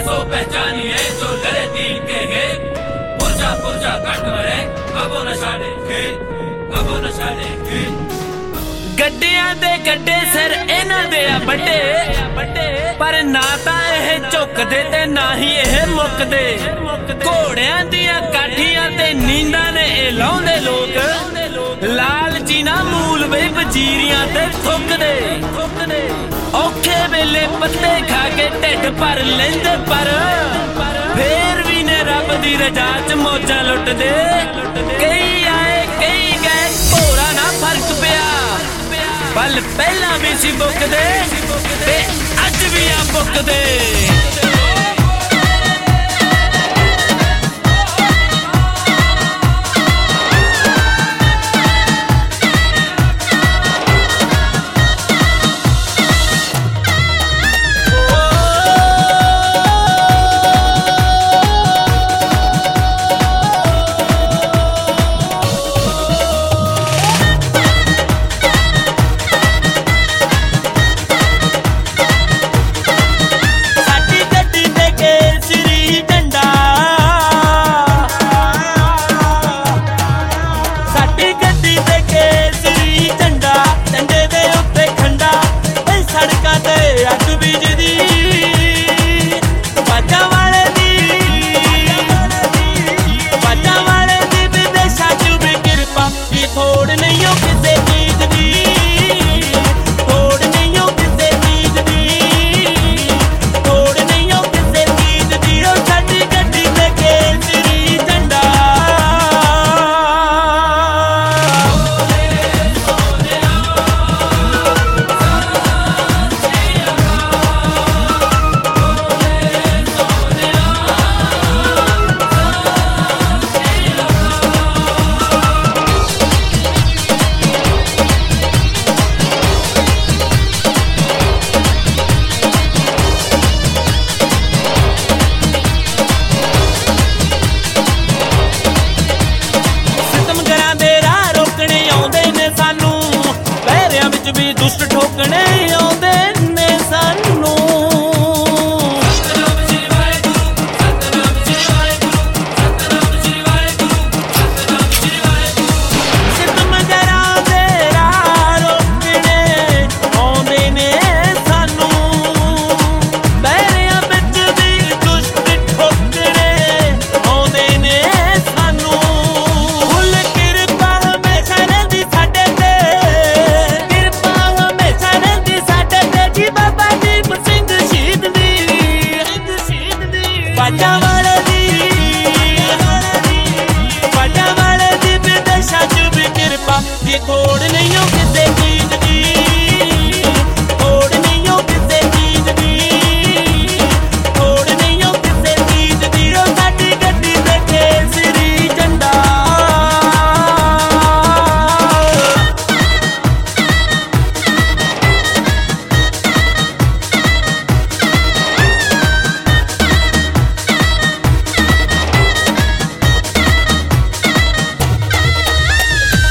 सो पहचानिए जो लड़े दीन के हेत पुरजा पुरजा कट मरे कबो न छाड़े खेत कबो न छाड़े खेत ਗੱਡਿਆਂ ਦੇ ਗੱਡੇ ਸਿਰ ਇਹਨਾਂ ਦੇ ਆ ਵੱਡੇ ਪਰ ਨਾ ਤਾਂ ਇਹ ਝੁਕਦੇ ਤੇ ਨਾ ਹੀ ਇਹ ਮੁੱਕਦੇ ਘੋੜਿਆਂ ਦੀਆਂ ਕਾਠੀਆਂ ਤੇ ਨੀਂਦਾਂ ਨੇ ਇਹ ਲਾਉਂਦੇ ਲੋਕ ਲਾਲਚੀ ਨਾ ਮੂਲ ਵੇ ਵਜ਼ੀਰੀਆਂ ਤੇ ਥੁੱਕਦੇ ਔਖੇ ਵੇਲੇ ਪੱਤੇ ਖਾ ਕੇ ਢਿੱਡ ਭਰ ਲੈਂਦੇ ਪਰ ਫੇਰ ਵੀ ਨੇ ਰੱਬ ਦੀ ਰਜ਼ਾ 'ਚ ਮੌਜਾਂ ਲੁੱਟਦੇ ਕਈ ਆਏ ਕਈ ਗਏ ਭੋਰਾ ਨਾ ਫਰਕ ਪਿਆ पल पहला भी सी बुकदे ते अज भी आ बुकदे भी दुष्ट ठोकने आउंदे ने सानू सतनाम श्री वाहेगुरु सतनाम श्री वाहेगुरु सतनाम श्री वाहेगुरु सतनाम श्री वाहेगुरु सितम जरा तेरा रोकने आउंदे ने सानू बैरियां विच भी दुष्ट ठोकने आउंदे ने सानू फुल किरपा हमेशा रहिंदी साडे ते पाटा वाले दी विदेशा च भी कृपा ये थोड़ नहीं हो किसे चीज दी थोड़ नहीं हो किसे चीज दी थोड़ नहीं हो किसे चीज दी रो साडी गड्डी ते केसरी झंडा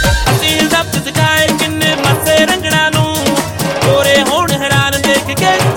रंगना नू गोरे होण हैरान देख के